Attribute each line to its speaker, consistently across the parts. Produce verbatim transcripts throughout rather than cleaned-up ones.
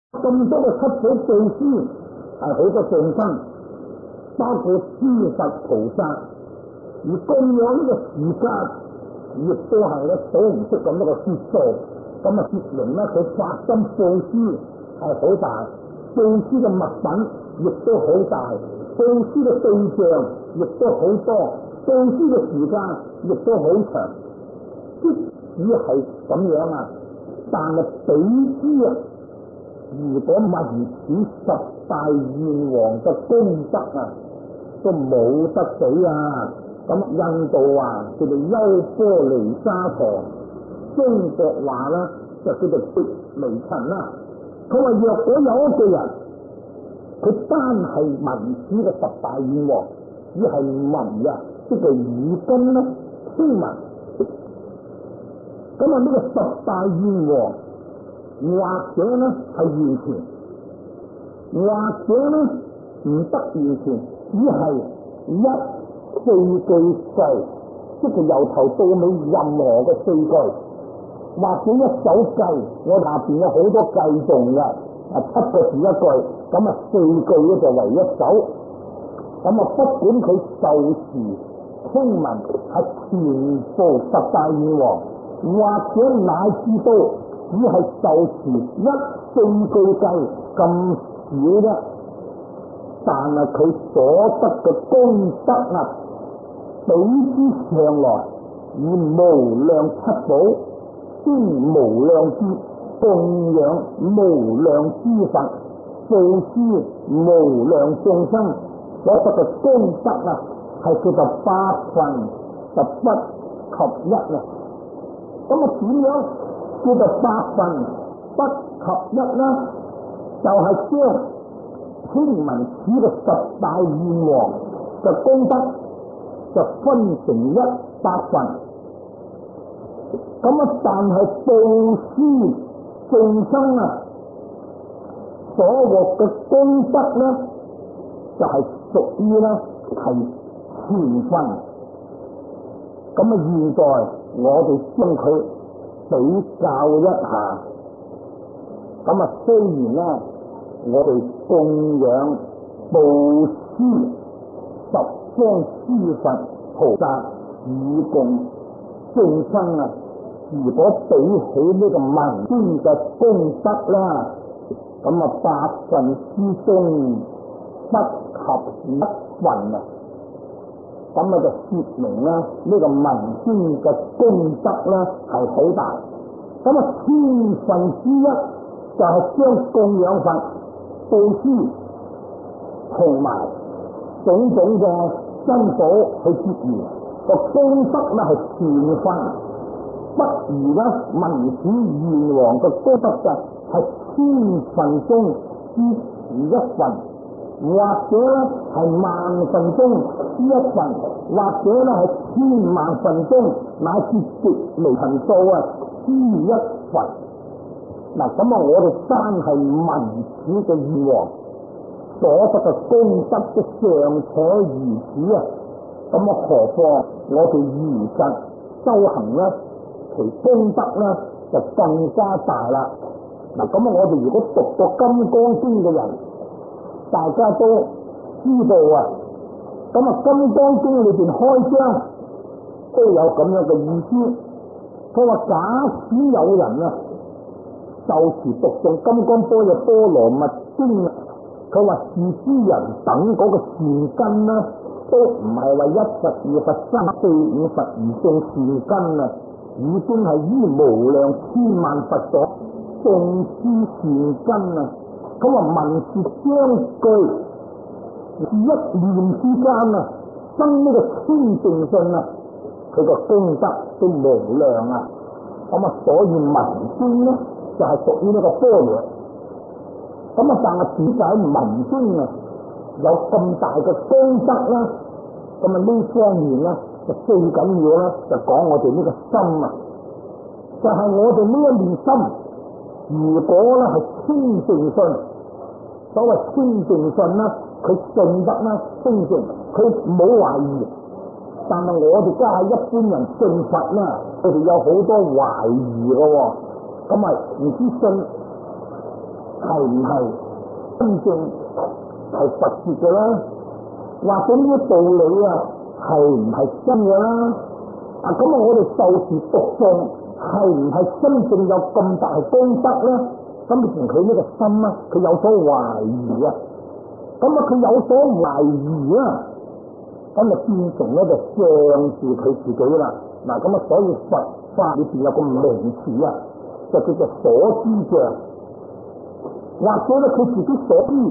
Speaker 1: 咁多嘅七寶布施係好多眾生，包括諸佛菩薩，而供養呢個時間亦都係咧數唔出咁多個節數，咁啊說明咧佢發心布施係好大，布施嘅物品亦都好大，布施嘅對象亦都好多，布施嘅時間亦都好長。即使係咁樣啊，但係比之啊，如果問此十大願王嘅功德啊，都冇得比啊！咁印度話叫做優波離沙陀，中國話咧就叫做毗尼陳啦。佢話若果有一個人，佢單係聞此嘅十大願王，只係聞啊，即係耳根咧聽聞。咁啊呢個十大願王，或者咧係完全，或者咧唔得完全，只係一四句句，即係由頭到尾任何嘅四句，或者一首偈，我下邊有好多偈頌嘅，啊七個字一句，咁啊四句咧就為一首，咁啊不管佢受持聽聞係全部十大願王，或者乃至到只係受持一四句偈咁少啫。但係佢所得嘅功德啊，比之上來，以無量七寶，先無量之供養無量之佛，布施無量眾生所得嘅功德啊，係叫做百分就不及一啊！咁啊點樣叫做百分不及一呢？就係、是、將聽聞此嘅十大願王嘅功德就分成一百份，咁啊但係布施眾生啊所獲嘅功德咧，就係屬於咧係全份。咁啊現在我哋將佢比較一下，咁啊雖然咧我哋供養布施十方諸佛菩薩以供眾生啊，如果比起呢個文經嘅功德啦，咁啊百分之中不及一份啊，咁啊就說明啦呢個文經嘅功德咧係好大，咁啊千分之一就係將供養佛布施同埋種種嘅珍寶去結緣，個功德咧係全份，不如咧聞此願王嘅功德嘅係千分中之一份，或者咧係萬分中之一份，或者咧係千萬分中乃至極微塵數啊之一份。嗱，咁啊，我哋單係聞此嘅願王所得嘅功德都尚且如此啊，咁啊，何況我哋如實修行咧，其功德咧就更加大啦。嗱，咁啊，我哋如果讀過《金剛經》嘅人，大家都知道啊，咁啊，《金剛經》裏邊開章都有咁樣嘅意思，佢話假使有人啊，受持讀誦《金剛般若波羅蜜經》，佢話是諸人等嗰個善根呢，都唔係為一佛二佛三四五佛而種善根啊，已經係於無量千萬佛所種之善根啊。咁話聞是將句，是一念之間啊，生呢個清淨信啊，佢個功德都無量啊。咁啊，所以聞經呢，就係屬於呢個般若，咁啊，但係點解聞經啊有咁大嘅功德啦？咁啊呢方面咧就最緊要咧，就講我哋呢個心啊，就係、是、我哋呢一念心，如果咧係清淨信，所謂清淨信咧，佢信得咧清淨，佢冇懷疑。但係我哋家下一般人信佛啦，佢哋有好多懷疑嘅喎。咁啊，唔知信係唔係真正係佛説嘅啦？或者呢啲道理啊係唔係真嘅啦？啊咁啊，我哋受持讀誦係唔係真正有咁大功德咧？咁變成佢呢個心啊，佢有所懷疑啊，咁啊佢有所懷疑啊，咁啊變成咧就障住佢自己啦。嗱咁啊，所以佛法裏邊有個名詞啊，就叫做所知障，或者咧佢自己所知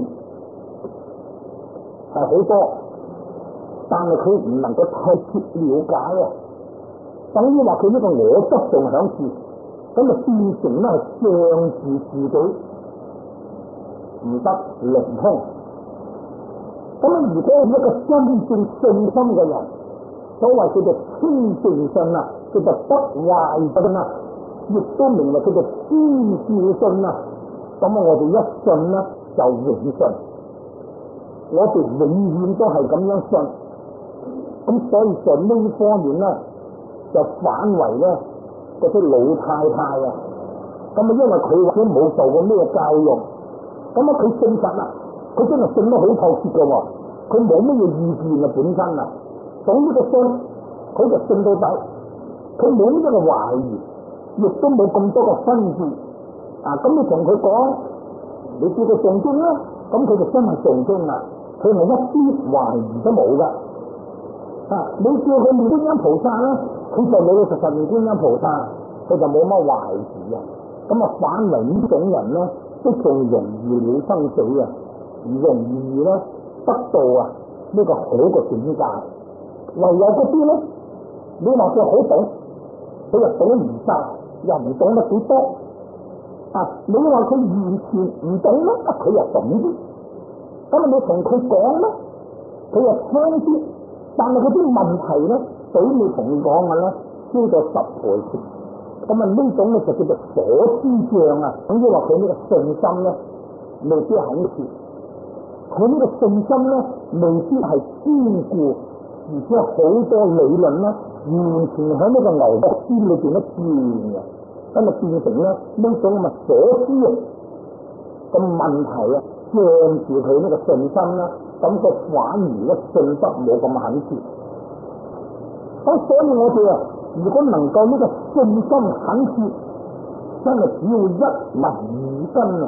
Speaker 1: 係好多，但係佢唔能夠透徹了解啊，等於話佢呢個我執仲響住，咁啊變成咧係障住自己，唔得靈通。咁啊，如果係一個真正信心嘅人，所謂叫做清淨信啊，叫做不壞信啊，亦都明白叫做知照信啊。咁啊，我哋一信咧就永信，我哋永遠都係咁樣信。咁所以在呢方面咧，就反為咧嗰啲老太太啊，咁啊，因為佢或者冇受過咩教育，咁啊佢信佛啦，佢真係信得好透徹嘅喎，佢冇乜嘢意見啊本身啊，總之個信佢就信到底，佢冇呢一個懷疑，亦都冇咁多個分別啊。咁你同佢講，你叫佢誦經啦，咁佢就真係誦經啦，佢係一啲懷疑都冇噶。啊，你叫佢念觀音菩薩啦，佢就老老實實念觀音菩薩，佢就冇乜懷疑啊。咁啊，反為呢種人咧，都仲容易了生死啊，容易咧得到啊呢個好嘅境界。唯有嗰啲咧，你話佢好懂，佢又懂唔晒，又唔懂得幾多啊！你話佢完全唔懂咧，佢又懂啲。咁啊，你同佢講咧，佢又聽啲，但係嗰啲問題咧，比你同佢講嘅咧，超過十倍。咁啊，呢種咧就叫做所知障啊。咁即係話佢呢個信心咧，未必肯切，佢呢個信心咧，未必係堅固。而且好多理論咧，完全喺呢個牛角尖裏邊都轉嘅，咁啊變成咧呢種咁嘅所知啊個問題啊，障住佢呢個信心啦，咁佢反而咧信得冇咁肯切。咁所以我哋啊，如果能夠呢個信心肯切，真係只要一文二根啊，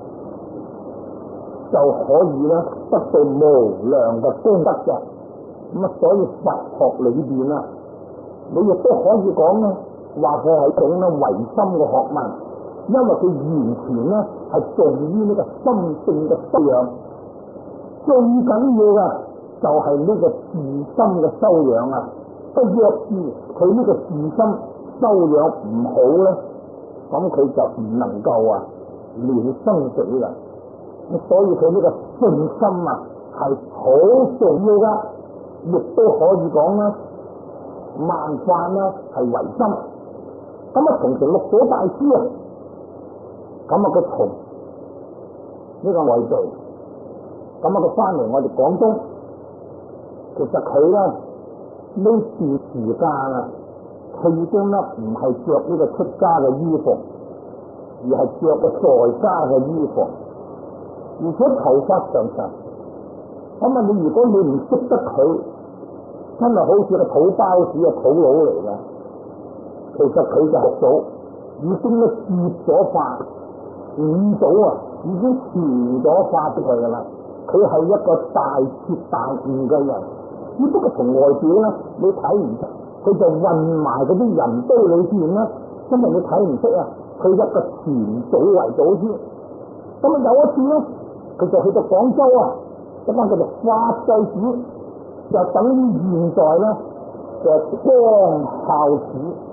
Speaker 1: 就可以咧得到無量嘅功德嘅。咁啊，所以佛學裏邊啊，你亦都可以講咧，話佢係一種咧唯心嘅學問，因為佢完全咧係重於呢個心性嘅修養，最緊要嘅就係呢個自心嘅修養啊！不若是佢呢個自心修養唔好咧，咁佢就唔能夠啊了生死啦。咁所以佢呢個信心啊係好重要噶。亦都可以講啦，萬法啦係唯心。咁啊，同成六祖大師啊，咁啊佢從呢個外地，咁啊佢翻嚟我哋廣東，其實佢咧呢段時間啊，佢已經咧唔係着呢個出家嘅衣服，而係着個在家嘅衣服，而且頭髮長長。咁啊，你如果你唔識得佢，真係好似個土包子嘅土佬嚟嘅。其實佢就六祖已經咧接咗法，五祖啊已經傳咗法俾佢噶啦。佢係一個大徹大悟嘅人，只不過從外表咧你睇唔出，佢就混埋嗰啲人堆裏邊咧，真係你睇唔出啊！佢一個前祖為祖先。咁啊有一次咧，佢就去到廣州啊，一間叫做法濟寺。就等於現在咧嘅光孝寺。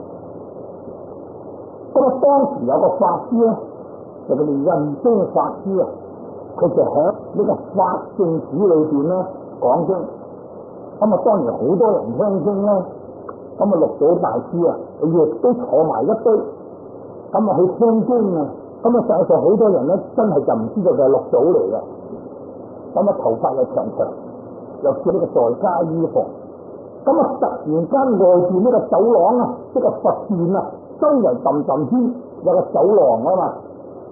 Speaker 1: 咁啊，當時有個法師咧，就叫做印宗法師啊，佢就喺呢個法性寺裏邊咧講經。咁啊，當然好多人聽經啦。咁啊，六祖大師啊，亦都坐埋一堆，咁啊去聽經啊。咁啊，實際上好多人咧，真係就唔知道佢係六祖嚟嘅。咁啊，頭髮又長長。又着呢個在家衣服，咁啊突然間外邊呢個走廊啊，即係佛殿啊，周圍氹氹圈有個走廊啊嘛，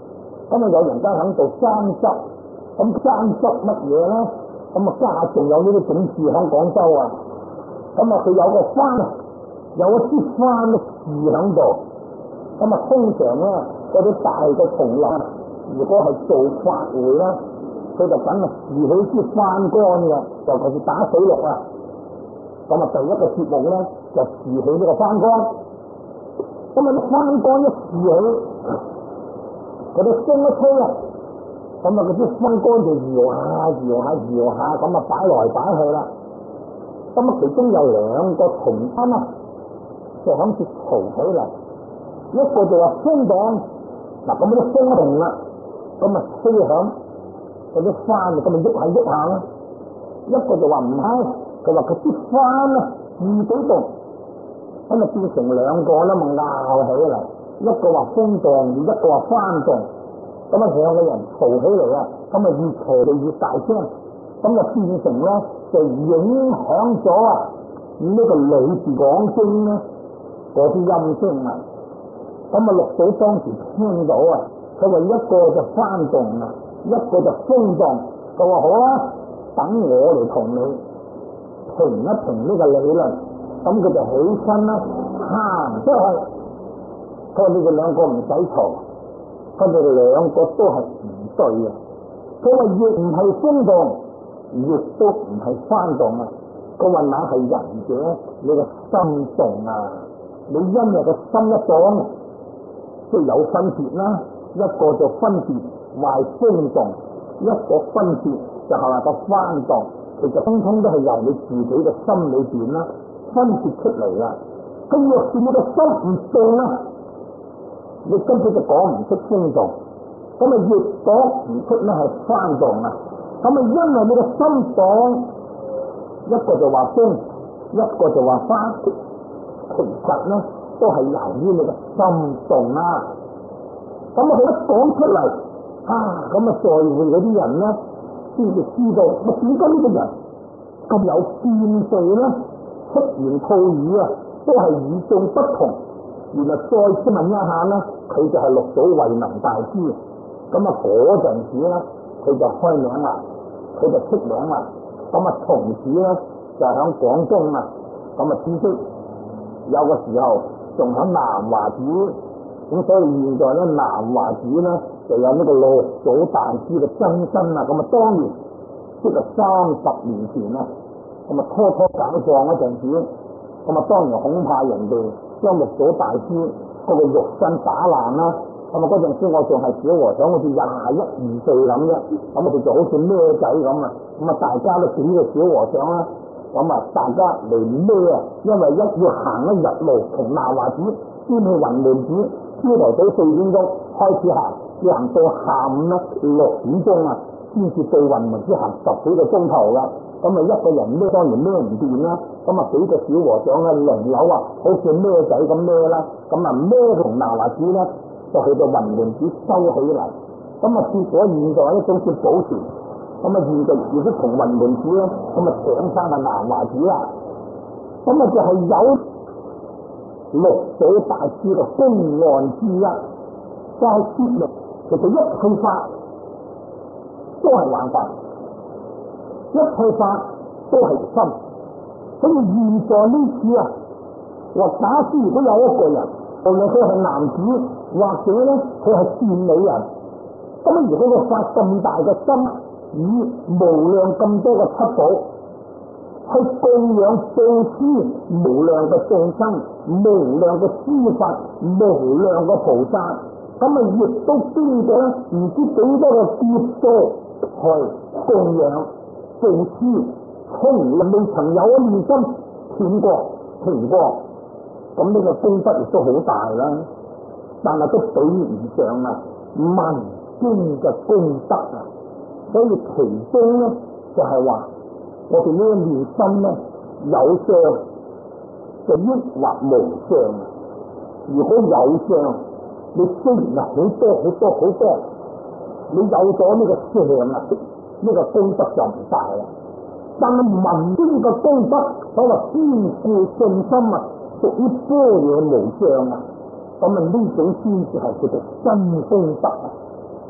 Speaker 1: 咁啊有人家肯做山執，咁山執乜嘢咧？咁啊家仲有呢啲警署喺廣州啊，咁啊佢有個幡，有一支幡樹喺度，咁啊通常咧嗰啲大嘅叢林，如果係做法會咧，佢就梗係豎起支幡杆嘅，尤其是打水陸啊，咁啊第一個節目咧就豎起呢個幡杆，咁啊啲幡杆一豎起，嗰啲風一吹啊，咁啊嗰啲幡杆就搖下搖下搖下，咁啊擺來擺去啦。咁啊其中有兩個同心啊，就響住嘈起嚟，一個就話風檔，嗱咁啲風動啦，咁啊吹響嗰啲幡，咁啊喐下喐下啦。一個就話唔係，佢話佢啲幡啊自己動，咁啊變成兩個啦，咪拗起嚟。一個話風動，一個話幡動，咁啊兩個人嘈起嚟啊，咁啊越嘈就越大聲，咁啊變成咧就影響咗啊呢個裏邊講經咧嗰啲音聲啊，咁啊六祖當時聽到啊，佢話一個就幡動啊，一個就風動，佢話好啦，等我嚟同你評一評呢個理論，咁佢就起身啦，行出去。佢話你哋兩個唔使嘈，佢哋兩個都係唔對嘅。佢話亦唔係風動，亦都唔係幡動啊。佢話那係人者，你個心動啊！你因為個心一動，即係有分別啦。一個就分別壞風動，一個分別就係話個幡動。其實通通都係由你自己嘅心裏邊啦分別出嚟啦。咁若是你個心唔動啊，你根本就講唔出風動，咁啊亦講唔出咧係幡動啊！咁啊因為你個心動，一個就話風，一個就話幡，其實咧都係由於你個心動啊！咁啊佢一講出嚟啊，咁啊在會嗰啲人咧先至知道，乜點解呢個人咁有見地咧？出言吐語啊，都係與眾不同。原來再次問一下咧，佢就係六祖慧能大師。咁啊嗰陣時咧，佢就開名啦，佢就出名啦。咁啊從此咧就喺廣東啊，咁啊知識有個時候仲喺南華寺，咁所以現在咧南華寺咧就有呢個六祖大師嘅真身啊。咁啊當年即係三十年前啊，咁啊初初解放嗰陣時，咁啊當然恐怕人哋將六祖大師嗰個肉身打爛啦，咁啊嗰陣時我仲係小和尚，好似廿一二歲咁啫，咁我哋就好似孭仔咁啊，咁啊大家都幾個小和尚啦，咁啊大家嚟孭啊，因為一要行一日路，從南華寺先去雲門寺，朝頭早四點鐘開始行，要行到下午咧六點鐘啊，先至到雲門寺行十幾個鐘頭噶。咁啊一個人孭當然孭唔掂啦，咁啊幾個小和尚咧輪流啊，好似孭仔咁孭啦，咁啊孭同南華寺咧就去到雲門寺收起嚟，咁啊結果現在咧都算保存，咁啊現在亦都同雲門寺咧咁啊上翻啊南華寺啦，咁啊就係有六祖大師嘅公案之一，就係說明其實一切法都係幻法。一切法都係心，所以現在呢次啊，話假使如果有一個人，無論佢係男子或者咧佢係善美人，咁啊如果佢發咁大嘅心，以無量咁多嘅七寶去供養眾生無量嘅眾生、無量嘅諸佛、無量嘅菩薩，咁啊亦都經過唔知幾多個劫數去供養。做師從來未曾有一念心斷過停過，咁呢個功德亦都好大啦，但係都比唔上啊文經嘅功德啊，所以其中咧就係、是、話我哋呢一念心咧有相就抑或無相，如果有相，你雖然係好多好多好多，你有咗呢個相啊，呢個功德就唔大啦，但係文經嘅功德，所謂堅固信心啊，屬於般若無相啊，咁啊呢種先至係叫做真功德啊。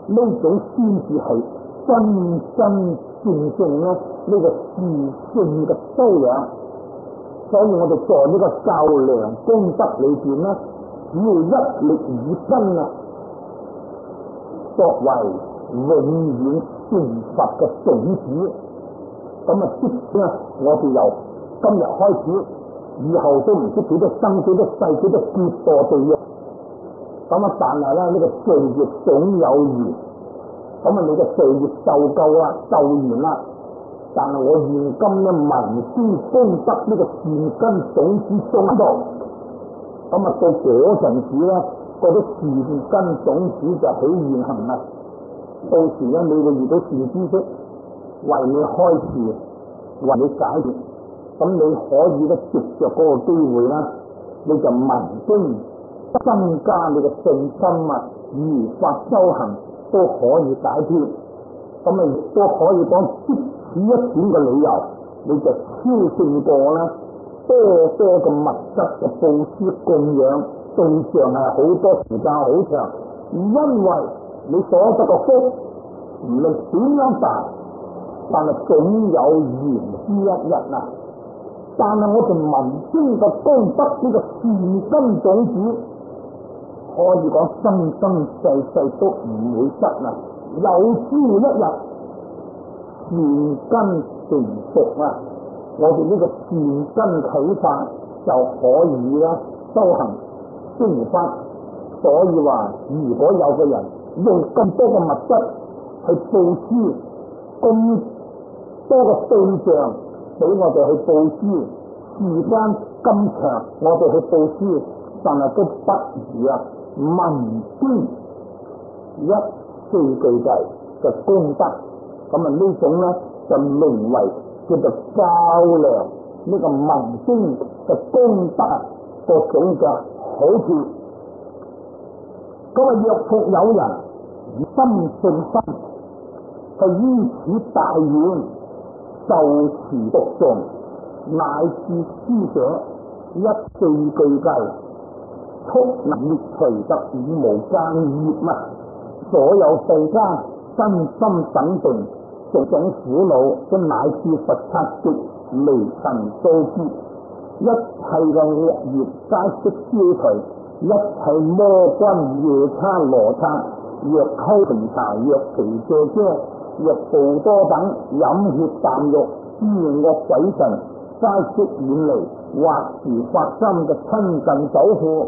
Speaker 1: 呢種先至係真真正正咧呢個自性嘅修養。所以我哋在呢個較量功德裏邊咧，只要一力以身啊，作為永遠成佛嘅種子，咁啊即咧我哋由今日開始，以後都唔知幾多生幾多世幾多劫墮地獄。咁啊，但係咧呢、這個罪業總有餘，咁啊你嘅罪業受夠啦，受完啦。但係我現今咧聞思功德呢個善根種子種到，咁啊到嗰陣時咧，嗰啲善根種子就起現行啦。到時咧你會遇到善知識，為你開示，為你解決，咁你可以咧藉着嗰個機會啦，你就聞經增加你嘅信心啊，如法修行都可以解脫。咁啊亦都可以講即此一點嘅理由，你就超勝過啦多多嘅物質嘅布施供養對象係好多時間好長，因為你所得嘅福唔論點樣大，但係總有緣之一日啊！但係我哋聞經嘅功德呢個善根種子，可以講生生世世都唔會失啊！有朝一日善根成熟啊，我哋呢個善根啟發就可以啦修行升法。所以話，如果有個人用咁多嘅物質去布施，咁多嘅對象俾我哋去布施，時間咁長我哋去布施，但係都不如啊聞經一四句偈嘅功德。咁啊呢種咧就名為叫做較量呢個聞經嘅功德各種嘅好處。咁啊若復有人以心信心去於此大願受持讀誦乃至施捨一四句偈，速能滅除得五無間業啊！所有世間身心等定種種苦惱，都乃至佛剎極離塵遭劫，一切嘅惡業皆悉消除。一切魔君夜叉羅剎，若溝平茶，若皮借遮，若暴多等飲血啖肉之惡鬼神，皆悉遠離，或時發心嘅親近守護。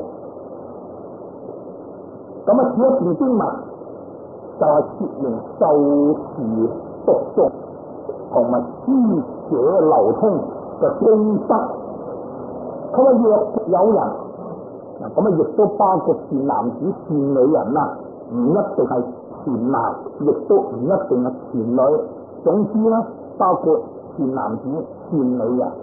Speaker 1: 咁啊，此一段經文就係說明受持讀誦同埋施捨流通嘅功德。佢話若有人。咁啊，亦都包括善男子、善女人啦，唔一定係善男，亦都唔一定係善女。總之咧，包括善男子、善女人。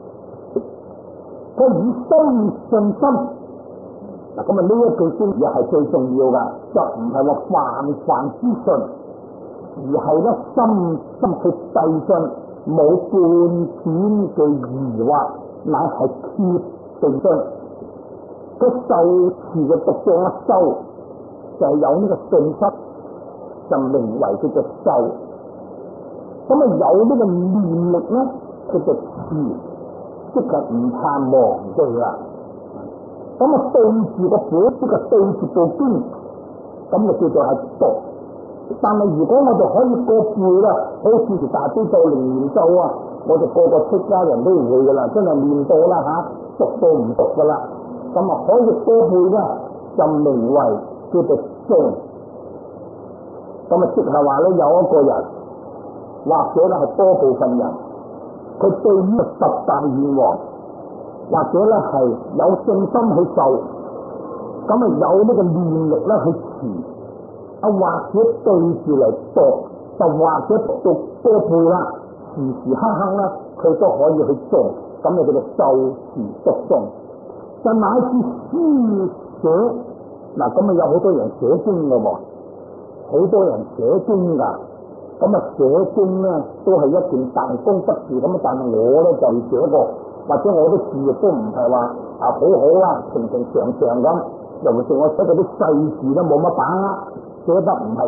Speaker 1: 佢以心信心，嗱咁啊，呢一句經又係最重要噶，就唔係話泛泛之信，而係咧深深去遞信，冇半點嘅疑惑，乃係決定信。佢受持嘅讀誦一修，就係、是、有呢個信心，就名為叫做受。咁啊有呢個念力咧，叫做持，即係唔怕忘記啦。咁啊對住個本，即係對住部經，咁就叫做係讀。但係如果我哋可以過背啦，好似條大悲咒、靈言咒啊，我哋個個出家人都會噶啦，真係念到啦吓，讀到唔讀噶啦。咁啊，可以多背咧，就名為叫做誦。咁啊，即係話咧，有一個人或者咧係多部分人，佢對於十大願王，或者咧係有信心去受，咁啊有呢個念力咧去持，啊或者對住嚟讀，就或者讀到多背啦，時時刻刻咧佢都可以去誦，咁就叫做受持讀誦。就乃至施捨，嗱咁啊有好多人寫經噶喎，好多人寫經噶，咁啊寫經咧都係一件大功德事咁，但係我咧就寫過，或者我啲字亦都唔係話啊好好啦，平平常常咁，尤其是我寫嗰啲細字都冇乜把握，寫得唔係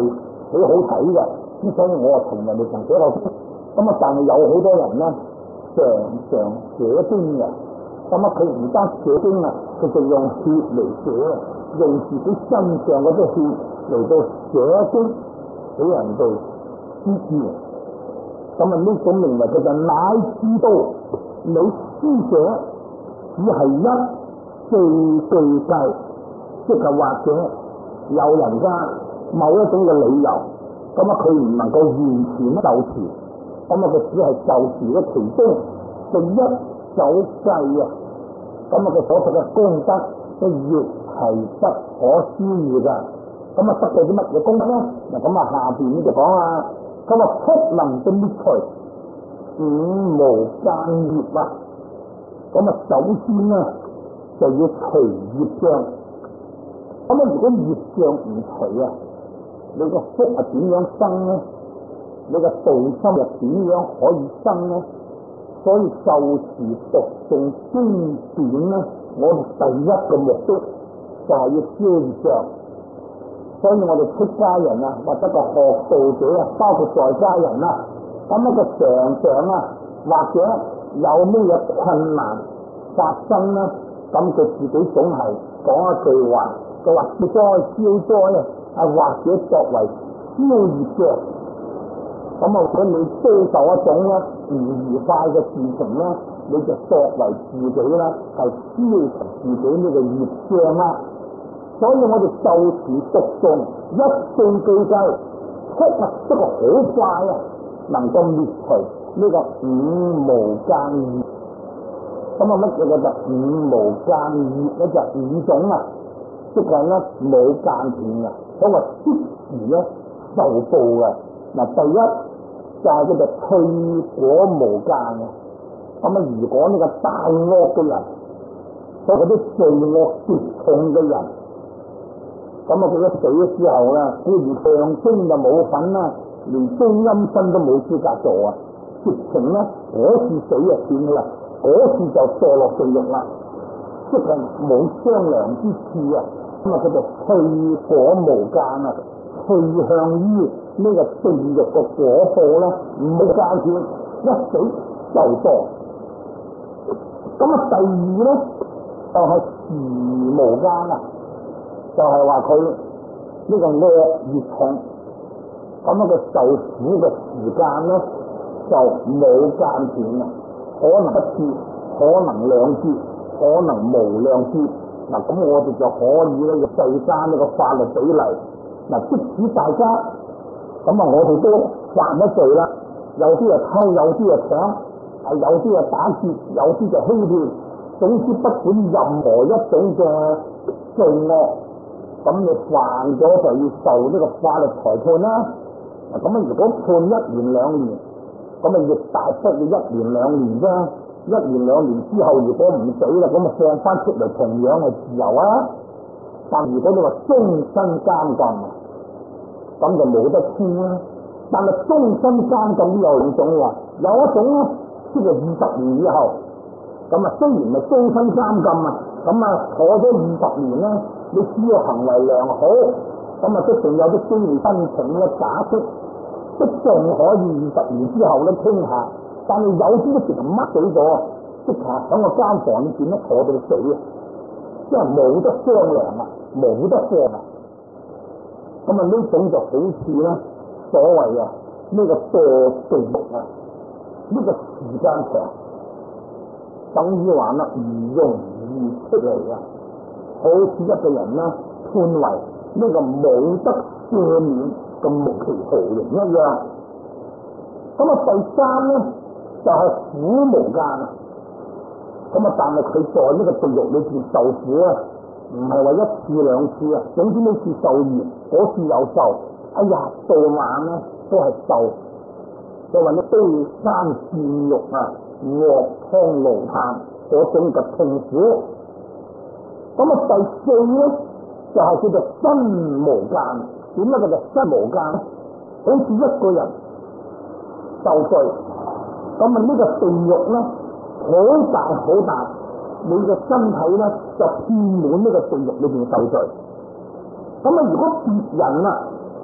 Speaker 1: 幾好睇嘅，咁所以我啊從來未曾寫過經。咁啊，但係有好多人咧，常常寫經嘅。咁啊，佢唔單寫經啊，佢就用血嚟寫，用自己身上嗰啲血嚟到寫經俾人哋知知。咁啊，呢種認為佢就乃知道你書寫只係一字句計，即係或者有人家某一種嘅理由，咁啊佢唔能夠完全就詞，咁啊佢只係就詞嘅其中嘅一首計啊，咁啊佢所得嘅功德都亦係不可思議噶。咁啊得到啲乜嘢功德咧？嗱，咁啊下邊呢就講啊，咁啊速能到滅除五無間業啊，咁啊首先咧就要除業障。咁啊如果業障唔除啊，你個福係點樣生咧？你個道心又點樣可以生咧？所以受持讀誦經典咧，我哋第一個目的就係要消業障。所以我哋出家人啊，或者個學道者啊，包括在家人啊，咁一個常常啊，或者有咩嘢困難發生咧，咁佢自己總係講一句話，佢話消災消災啊，啊或者作為消業障。咁啊，如果你遭受一種咧唔愉快嘅事情咧，你就作為自己咧係消除自己呢個業障啦。所以我哋受持讀誦一句句計，速啊，即係好快啊，能夠滅除呢個五無間業。咁啊，乜嘢叫做五無間業咧？就五種啊，即係咧冇間斷啊，所謂即時咧受報嘅。嗱，第一就係叫做退果無間啊。咁啊，如果呢個大惡嘅人，所謂嗰啲罪惡極重嘅人，咁啊，佢一死咗之後咧，固然上升就冇份啦，連中陰身都冇資格做啊！直情咧，嗰次死就算啦，嗰次就墮落地獄啦，即係冇商量之處啊！咁啊，佢就退果無間啊，退向於呢個地獄嘅果報咧，唔好間斷，一死就墮。咁啊，第二咧就係、是、時無間啊！就係話佢呢個惡越重，咁啊佢受苦嘅時間咧就冇間斷啦，可能一次，可能兩次，可能無量次。嗱，咁我哋就可以咧用世間呢個法律比例。嗱，即使大家咁啊，我哋都犯咗罪啦，有啲啊偷，有啲啊搶，係有啲啊打劫，有啲就欺騙，總之不管任何一種嘅罪惡。咁你犯咗就要受呢個法律裁判啦。咁啊，如果判一年兩年，咁啊亦大不了一年兩年啫。一年兩年之後，如果唔死啦，咁啊放翻出嚟同樣係自由啊。但如果你話終身監禁，咁就冇得傾啦。但係終身監禁都有兩種喎，有一種咧，即係二十年以後，咁啊雖然係終身監禁啊，咁啊坐咗二十年咧。你只要行為良好，咁啊，一定有啲機會申請咧假釋，都仲可以二十年之後咧傾下。但係有啲都直情乜死咗，即係喺個間房裏邊咧坐到死啊！即係冇得商量啊，冇得放啊！咁啊，呢種就好似咧所謂啊呢個墮地獄啊，呢個時間長，等於話啦唔容易出嚟啊！好似一個人咧判為呢個冇得赦免嘅無期徒刑一樣。咁啊，第三咧就係、是、苦無間啊。咁啊，但係佢在呢個地獄裏邊受苦啊，唔係話一次兩次啊，總之呢次受完，嗰次又受，哎呀，到晚咧都係受。就話呢刀山劍肉啊，鑊湯爐炭嗰種嘅痛苦。咁啊，第四咧就係、是、叫做身無間。點解叫做身無間咧？好似一個人受罪，咁啊呢個地獄咧好大好大，你嘅身體咧就遍滿呢個地獄裏邊受罪。咁啊，如果別人啊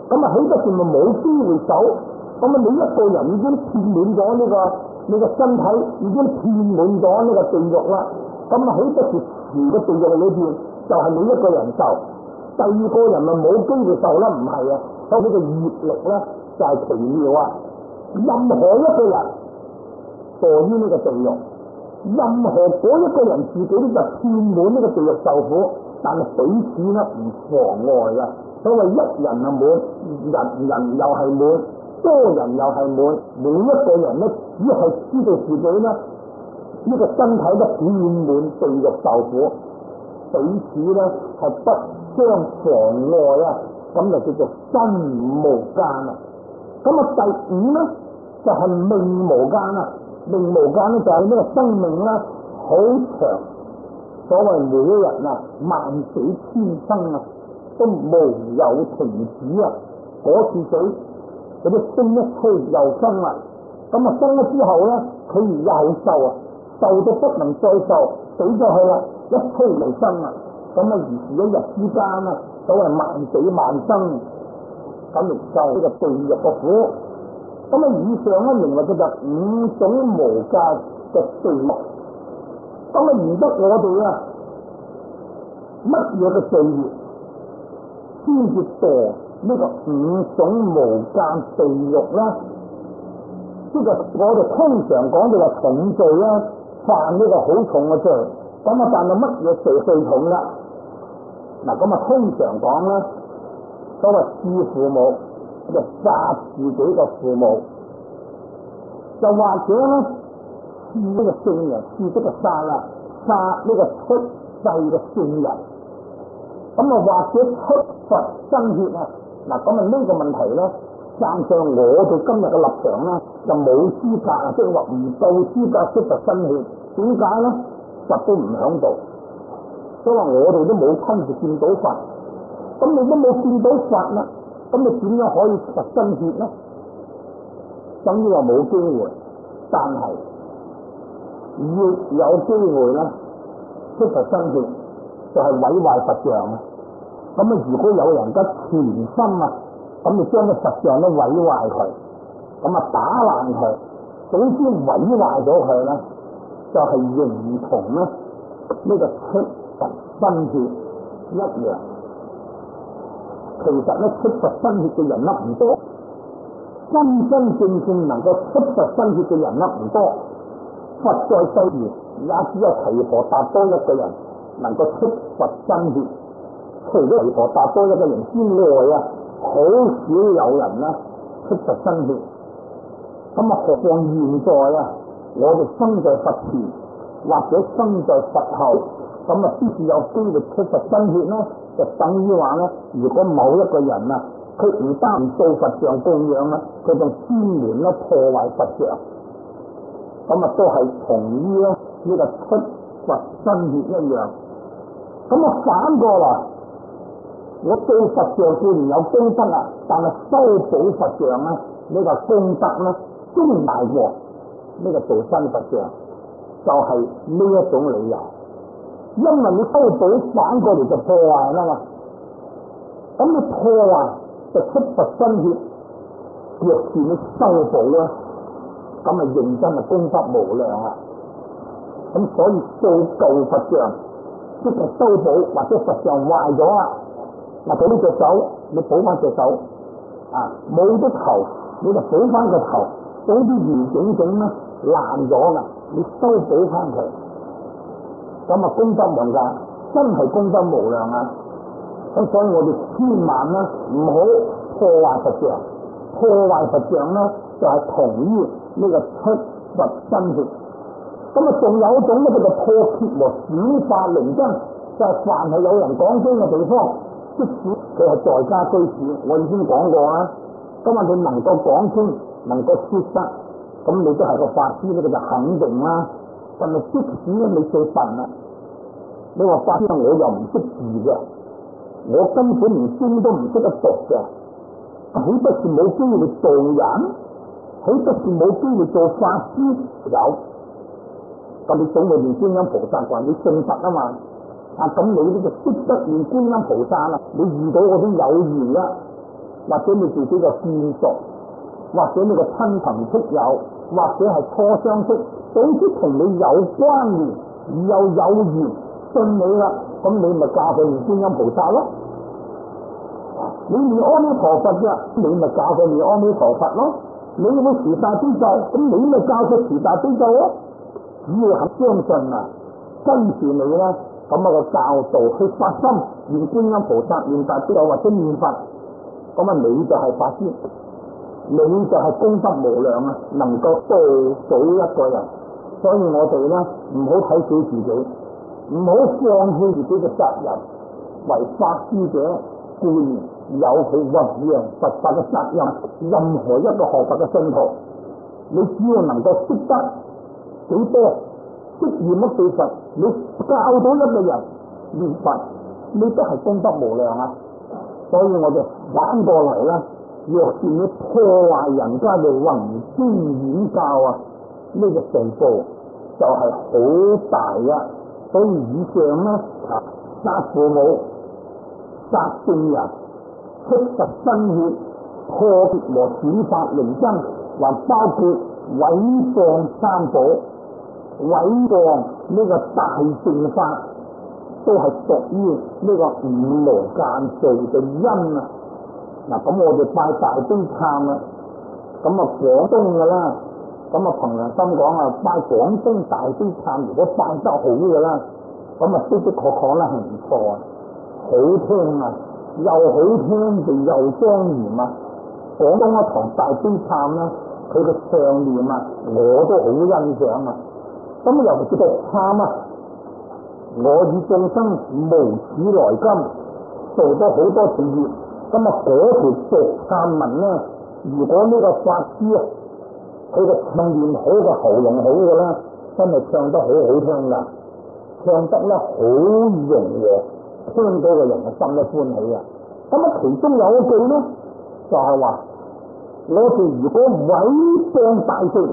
Speaker 1: 咁啊，豈不是咪冇機會走？咁啊，你一個人已經遍滿咗呢個你個身體，已經遍滿咗呢個地獄啦。咁啊，豈不是全個地獄裏邊就係你一個人受？第二個人咪冇機會受啦？唔係啊，所以呢個業力咧就係奇妙啊！任何一個人墮於呢個地獄，任何嗰一個人自己都就遍滿呢個地獄受苦，但係彼此咧唔妨礙啊。所謂一人啊滿，人人又係滿，多人又係滿，每一個人咧只係知道自己咧呢、呢個身體都遍滿地獄受苦，彼此咧係不相妨礙啊，咁就叫做身無間啊。咁啊，第五咧就係、是、命無間啊。命無間咧就係呢個生命咧好長，所謂每一日啊萬死千生啊，都無有停止啊。嗰次死嗰啲風一吹又生啦，咁啊生咗之後咧，佢而家好受啊，受到不能再受，死咗去啦，一吹又生啦。咁啊，而是一日之間啊，所謂萬死萬生，咁嚟受呢個地獄嘅苦。咁啊，以上咧認為佢就五種無間嘅地獄。咁啊，而得我哋啊，乜嘢嘅罪業先至墮呢個五種無間地獄咧？即係我哋通常講到話重罪啦，犯呢個好重嘅罪。咁啊，但係乜嘢罪最重啦？嗱，咁啊，通常講咧，所謂弒父母，就殺自己嘅父母，就或者咧弒呢個聖人，弒即係殺啦，殺呢個出世嘅聖人。咁啊，或者出佛身血啊，嗱，咁啊呢個問題咧，站上我哋今日嘅立場咧，就冇資格啊，即係話唔夠資格出佛身血。點解咧？佛都唔響度。所以話我哋都冇親自見到佛，咁你都冇見到佛啦，咁你點樣可以出真血咧？等於話冇機會，但係越有機會咧出出真血，就係毀壞佛像啊！咁啊，如果有人嘅全心啊，咁你將個佛像都毀壞佢，咁啊打爛佢，總之毀壞咗佢咧，就係、是、認同咧呢、這個出佛身血一樣。其實咧出佛身血嘅人粒唔多，真真正正能夠出佛身血嘅人粒唔多。佛在世時也只有提婆達多一個人能夠出佛身血，除咗提婆達多一個人之外啊，好少有人啦出佛身血。咁啊，何況現在啊，我哋生在佛前或者生在佛後。咁啊，先至有機會出佛身血咧，就等於話咧，如果某一個人啊，佢唔單唔做佛像供養啦，佢仲專門咧破壞佛像，咁啊都係同於咧呢個出佛身血一樣。咁啊反過來，我做佛像固然有功德啊，但係修補佛像咧呢個功德咧，仲大過呢個做新佛像，就係呢一種理由。因為你修補反過嚟就破壞啦嘛，咁你破壞就出佛身血，若是你修補咧，咁啊認真啊功德無量啊！咁所以做舊佛像，即係修補或者佛像壞咗啦，嗱佢呢隻手你補翻隻手，啊冇咗頭你就補翻個頭，總之完整整咧爛咗噶，你修補翻佢。咁啊，功德無量，真係功德無量啊！咁所以我哋千萬咧唔好破壞佛像，破壞佛像咧就係、是、同於呢個出佛身血。咁啊，仲有一種咧叫做破揭和轉化靈根，就係、是、凡係有人講經嘅地方，即使佢係在家居士，我已經講過啦。咁啊，你能夠講經，能夠說得，咁你都係個法師，呢個就肯定啦。但係即使咧你最笨啦，你話法師我又唔識字嘅，我根本連經都唔識得讀嘅，豈不是冇機會做人？豈不是冇機會做法師？有，咁你總會念觀音菩薩話你信佛啊嘛，啊咁你呢個識得念觀音菩薩啦，你遇到嗰啲有緣啦， 或者你自己嘅眷屬，或者你嘅親朋戚友，或者係初相識，總之同你有關聯而又有緣信你啦，咁你咪嫁佢念觀音菩薩咯。你念阿彌陀佛嘅，你咪教佢念阿彌陀佛咯。你會持大悲咒，咁你咪教佢持大悲咒咯。只要肯相信啊，跟住你咧，咁啊個教導去發心念觀音菩薩、念大悲咒或者念佛，咁啊你就係法師，你就係功德無量啊，能夠度到一個人。所以我哋咧唔好睇小自己，唔好放棄自己嘅責任，為法師者固然有佢弘揚佛法嘅責任。任何一個學佛嘅信徒，你只要能夠識得幾多，識念乜四佛，你教到一個人念佛，你都係功德無量啊！所以我哋反過嚟咧，若是你破壞人家嘅弘經演教啊，呢、這個罪報就係好大啊！所以以上咧啊，殺父母、殺聖人、出實身血、破劫和轉法靈真，還包括毀謗三寶、毀謗呢個大乘法，都係屬於呢個五無間罪嘅因啊！嗱，咁我哋拜大悲懺啊，咁啊廣東噶啦，咁啊憑良心講啊，拜廣東大悲懺，如果拜得好嘅啦，咁啊的的確確咧係唔錯啊，好聽啊，又好聽地又莊嚴啊！廣東一堂大悲懺咧，佢嘅唱念啊，我都好欣賞啊！咁尤其是獨懺啊，我以眾生無始來今做咗好多次業，咁啊嗰條獨懺文咧，如果呢個法師啊，佢嘅唱念好，個喉嚨好嘅咧，真係唱得好好聽噶，唱得咧好融和，聽到個人嘅心都歡喜啊！咁啊其中有一句咧，就係話我哋如果毀謗大乘，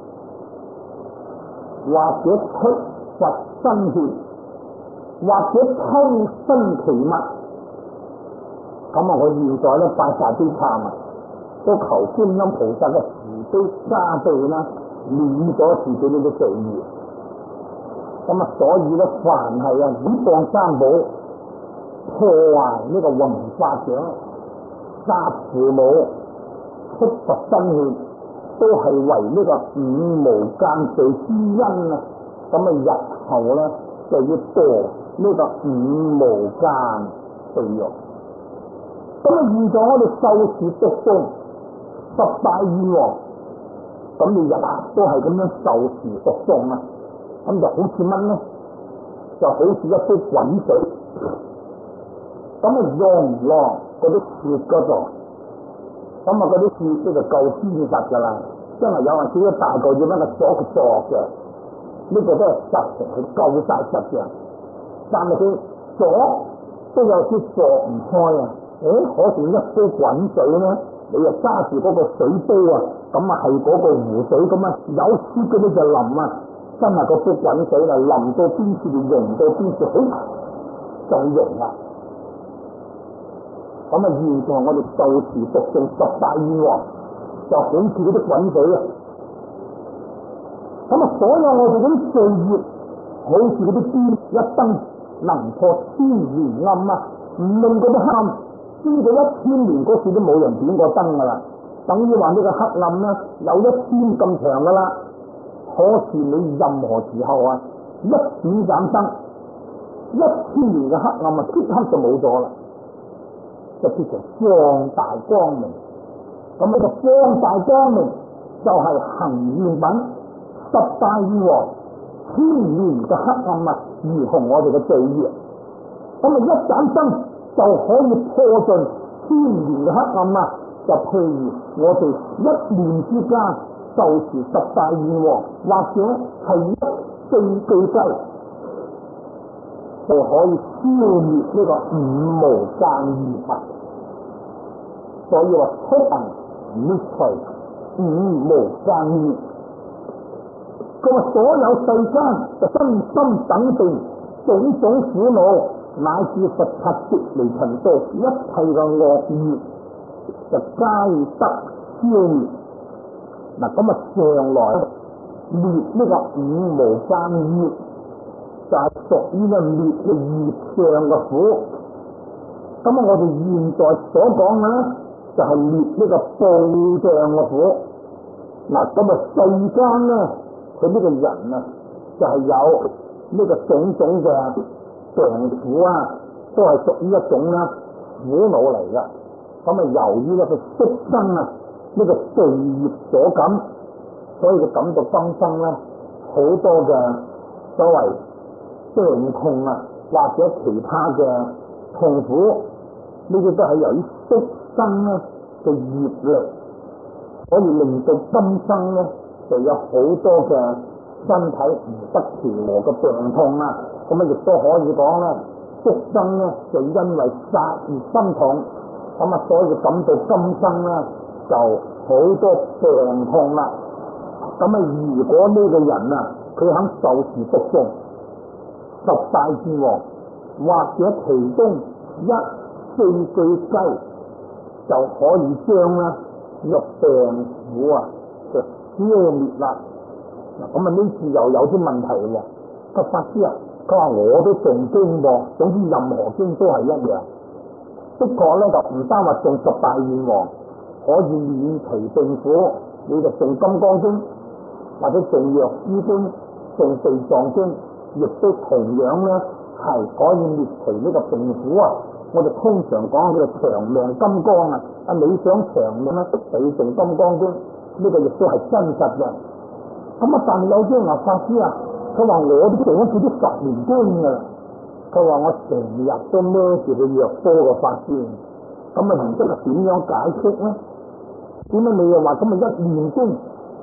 Speaker 1: 或者出佛身血，或者偷生其物，咁啊我現在咧拜大悲懺啊，都求觀音菩薩嘅慈悲加被啦，免咗自己呢啲罪孽。咁啊所以咧，凡係啊毀謗三寶、破壞呢個弘法者、殺父母、出佛身血，都係為呢個五無間罪之因啊！咁啊日後咧就要墮呢個五無間地獄。咁啊現在我哋受持讀誦十大願王，咁你日日都係咁樣受持讀誦啊！咁就好似乜咧？就好似一杯滾水，咁啊用落嗰啲雪嗰度，咁啊嗰啲雪咧就夠堅實噶啦。真係有陣時一大個要乜個鎖佢鑿嘅，呢、這個都係實情，佢夠晒實嘅。但係佢鎖都有啲鑿唔開啊！誒，可是一杯滾水咧，你又揸住嗰個水杯啊，咁啊係嗰個湖水咁啊，有雪嗰啲就淋啊，真係個杯滾水啊，淋到邊處就溶到邊處，好就溶啦。咁啊，現在我哋受持讀誦十大願王，就好似嗰啲滾水啊！咁啊，所有我哋嗰啲罪業，好似嗰啲燈一燈能破千年暗啊！唔令嗰啲黑暗，經過一千年嗰時都冇人點過燈噶啦，等於話呢個黑暗咧有一千咁長噶啦。可是你任何時候啊，一點盞燈，一千年嘅黑暗啊，即刻就冇咗啦，就變成放大光明。咁呢個放大光明就係行願品十大願王，千年嘅黑暗啊，如同我哋嘅罪業。咁啊，一盞燈就可以破盡千年嘅黑暗啊！就譬如我哋一念之間受持十大願王，或者係一四句偈，就可以消滅呢個五無間業啊！所以話出行滅除五無間業，咁啊，所有世間就身心等定種種苦惱，乃至佛法脫離塵道，一切嘅惡業就皆得消滅。嗱，咁啊上來滅呢個五無間業，就係屬於咧滅嘅業障嘅苦。咁啊，我哋現在所講嘅咧，就係滅呢個報障嘅苦。嗱，咁啊世間咧，佢呢個人啊，就係有呢個種種嘅病苦啊，都係屬於一種咧苦惱嚟嘅。咁啊，由於咧佢宿生啊呢個罪業所感，所以佢感到今生咧好多嘅所謂病痛啊，或者其他嘅痛苦，呢啲都係由於宿生咧嘅業力，可以令到今生咧就有好多嘅身體唔得調和嘅病痛啊。咁啊，亦都可以講咧，宿生咧就因為殺而心痛，咁啊，所以感到今生咧就好多病痛啦。咁啊，如果呢個人啊，佢肯受持讀誦十大願王，或者其中一四句偈，就可以將咧呢個病苦啊就消滅啦。嗱，咁啊呢次又有啲問題喎。個法師啊，佢話我都誦經喎，總之任何經都係一樣。的確咧，就唔單話誦十大願王可以免其病苦，你就誦金剛經或者誦藥師經、誦地藏經，亦都同樣咧係可以滅除呢個病苦啊！我哋通常講呢個長命金剛啊，啊你想長命咧，就要誦金剛經，呢個亦都係真實嘅。咁啊，但係有啲話法師啊，佢話我都誦咗幾啲十年經噶啦，佢話我成日都孭住個藥多嘅法師，咁啊唔知係點樣解釋咧？點解你又話咁啊一念經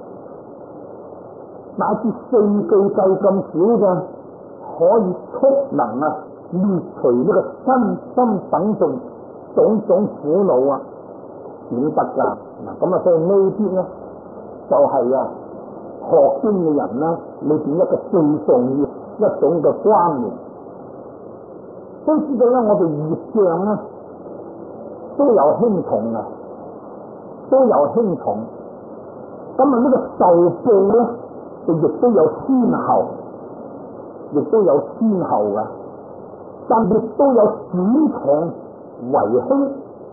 Speaker 1: 乃至四句偈咁少嘅，可以速能啊滅除呢個身心等眾種種苦惱啊？點得㗎？嗱，咁啊，所以呢啲咧就係、是、啊學經嘅人咧，裏邊一個最重要一種嘅關聯。都知道咧，我哋業障咧都有輕重啊，都有輕重。咁啊，呢個受報咧，就亦都有先後，亦都有先後噶，但亦都有轉重為輕。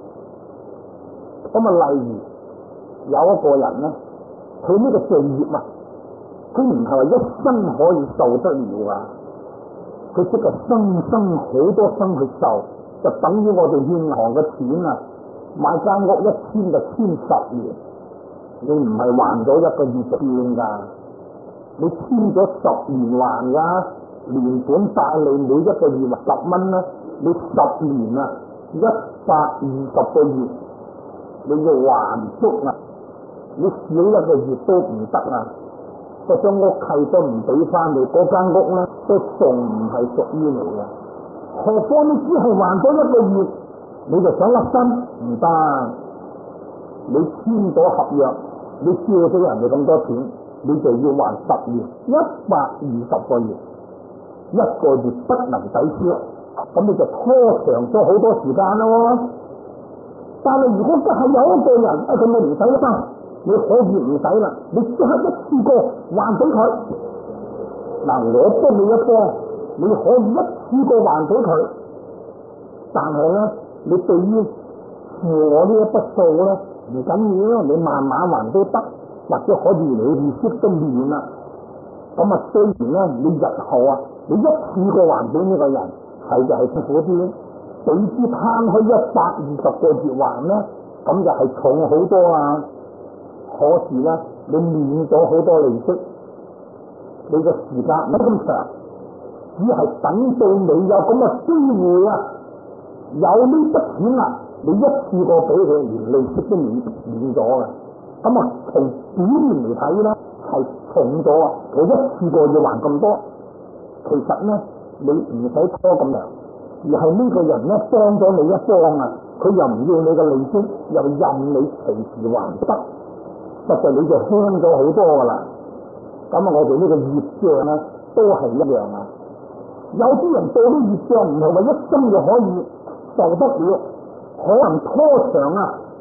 Speaker 1: 咁啊，例如有一個人咧，佢呢個罪業啊，佢唔係話一生可以受得了啊，佢即係生生好多生去受，就等於我哋銀行嘅錢啊，買間屋一千就千十年，你唔係還咗一個月就變噶，你簽咗十年還噶，連本帶利每一個月十蚊啦，你十年啊一百二十個月，你要還足啊，你少一個月都唔得啊！嗰張屋契都唔俾翻你，嗰間屋咧都仲唔係屬於你嘅。何況你只係還咗一個月，你就想甩身唔得。你簽咗合約，你借咗人哋咁多錢，你就要還十年，一百二十個月，一個月不能抵消，咁你就拖長咗好多時間咯。但係如果真係有一個人，啊咁你唔使啦，你可以唔使啦，你即刻一次過還俾佢。嗱，我幫你一幫，你可以一次過還俾佢。但係咧，你對於付我呢一筆數咧，唔緊要，你慢慢還都得，或者可以你利息都免啦。咁啊，雖然咧，你日後啊，你一次過還俾呢個人，係就係辛苦啲，比之攤開一百二十個月還咧，咁就係重好多啊。可是咧，你免咗好多利息，你嘅時間唔咁長，只係等到你有咁嘅機會啊，有呢筆錢啊，你一次過俾佢，連利息都免免咗嘅。咁啊，從表面嚟睇咧，係重咗啊！我一次過要還咁多，其實咧你唔使拖咁長，而係呢個人咧幫咗你一幫啊，佢又唔要你嘅利息，又任你隨時還得。實際你就輕咗好多噶啦，咁啊我哋呢個業障咧都係一樣啊。有啲人做啲業障唔係話一生就可以受得了，可能拖長啊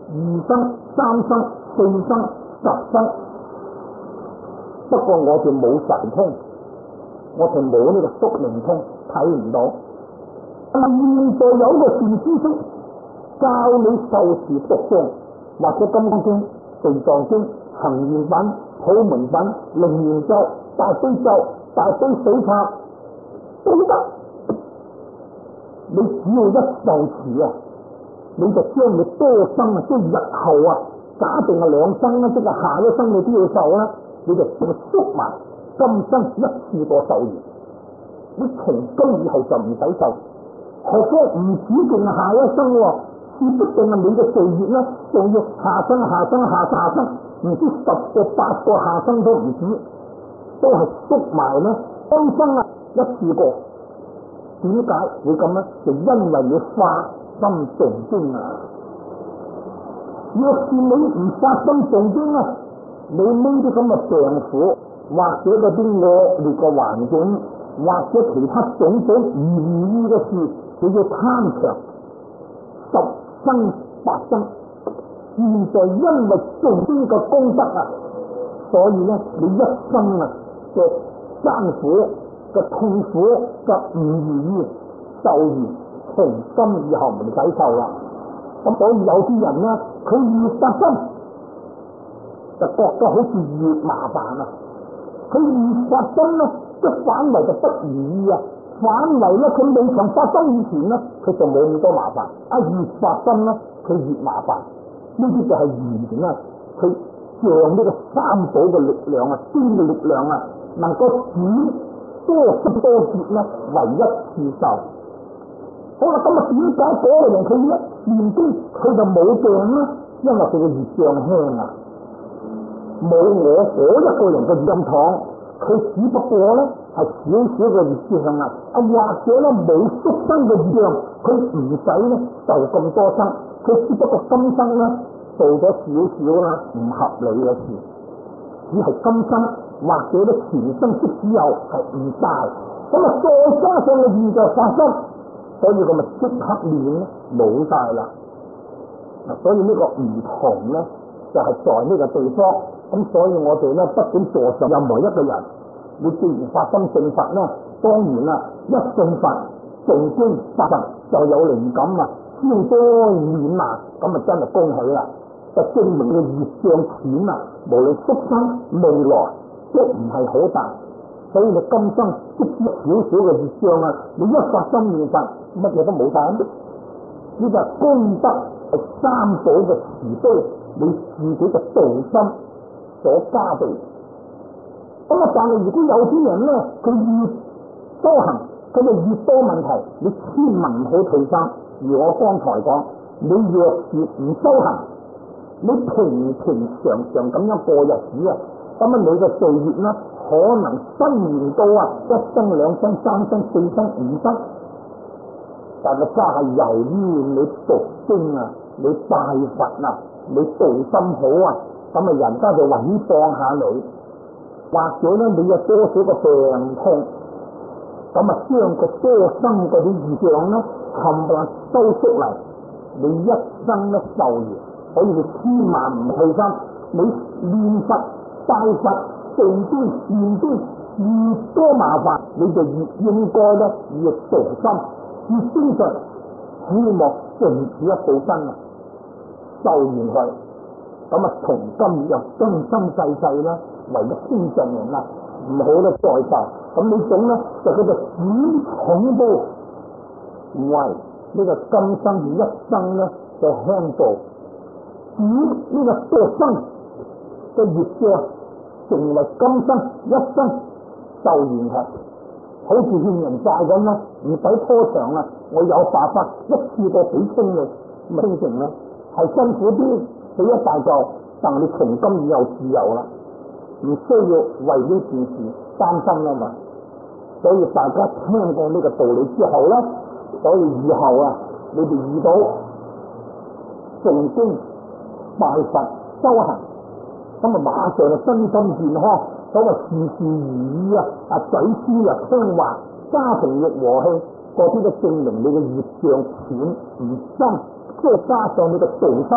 Speaker 1: 二生、三生、四生、十生。不過我哋冇神通，我哋冇呢個宿命通，睇唔到。但係現在有個善知識教你受持讀誦，或者金剛經、地藏經、行願品、普門品、楞嚴咒、大悲咒、大悲水懺都得。你只要一受持啊，你就將你多生啊，即係日後啊，假定係兩生啦，即係下一生你都要受啦，你就將佢縮埋，今生一次過受完，你從今以後就唔使受。何況唔止淨係下一生喎，說不定係你嘅歲月啦，仲要下生、下生、下下生，唔知十個、八個下生都唔止，都係縮埋啦，今生啊一次過。點解會咁咧？就因為你發心誦經啊！若是你唔發心誦經啊，你呢啲咁嘅病苦，或者嗰啲惡劣嘅環境，或者其他種種唔如意嘅事，佢要貪長十生八生。現在因為誦經嘅功德啊，所以咧你一生啊嘅艱苦嘅痛苦嘅唔如意受完，從今以後唔使受啦。咁所以有啲人咧，佢越發心就覺得好似越麻煩啊！佢越發心咧，即反為就不如意啊！反為咧，佢未曾發心以前咧，佢就冇咁多麻煩；一越發心咧，佢越麻煩。呢啲就係緣啊！佢像呢個三寶嘅力量啊，天嘅力量啊，能夠轉多生多劫咧，為一次受。好啦，咁啊點解嗰個人佢一念經佢就冇病咧？因為佢嘅業障輕啊，冇我嗰一個人嘅業重，佢只不過咧係少少嘅業障啊，啊或者咧冇宿生嘅業障，佢唔使咧受咁多生，佢只不過今生咧做咗少少啦唔合理嘅事，只係今生或者咧前生即使有係唔大，咁啊再加上個業就發生。所以咁咪即刻面咧冇晒啦，嗱，所以呢個唔同咧就係、是、在呢個地方，咁所以我哋咧不管坐上任何一個人，你既然發心信佛咧，當然啦，一信佛誦經發佛就有靈感啊，消災免難，咁啊真係恭喜啦，就證明嘅業障淺啊，無論宿生未來都唔係好大。所以你今生即使少少嘅業障啊，你一發心念佛，乜嘢都冇晒。呢個係功德，係三寶嘅慈悲，你自己嘅道心所加倍。咁啊，但係如果有啲人咧，佢越修行，佢就越多問題，你千萬唔好退心。如我剛才講，你若是唔修行，你平平常常咁樣過日子啊，咁啊，你嘅歲月咧，可能伸延到啊一生、兩生、三生、四生、五生，但係家係由於你讀經啊，你拜佛啊，你道心好啊，咁啊人家就穩放下你，或者咧你有多少個病痛，咁啊將個多生嗰啲業障咧冚唪唥收縮嚟，你一生咧受完，所以你千萬唔退心，你念佛拜佛。誦經念經越多麻煩，你就越應該咧越動心，越精進，希望盡此一步身啊，受完佢，咁啊從今又終生世世啦，為咗清淨人啦，唔好咧再受。咁呢種咧就叫做轉重報，唔係呢個今生與一生咧就輕度，轉呢個多生嘅業障。成為今生一生受完佢，好似欠人債咁啦，唔使拖長啦，我有辦法一次過俾清你，咪清淨啦。係辛苦啲，俾一大嚿，但係你從今以後自由啦，唔需要為呢件事擔心啦嘛。所以大家聽過呢個道理之後咧，所以以後啊，你哋遇到誦經拜佛修行。咁啊，馬上就身心健康，所謂事事如意啊！啊，嘴齒又聽話，家庭亦和氣，嗰啲都證明你嘅業障淺唔深，即係加上你嘅道心，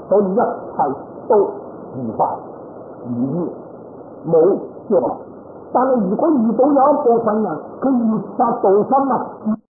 Speaker 1: 所以一切都愉快如意，冇即係話。但係如果遇到有一部分人，佢越發道心啊！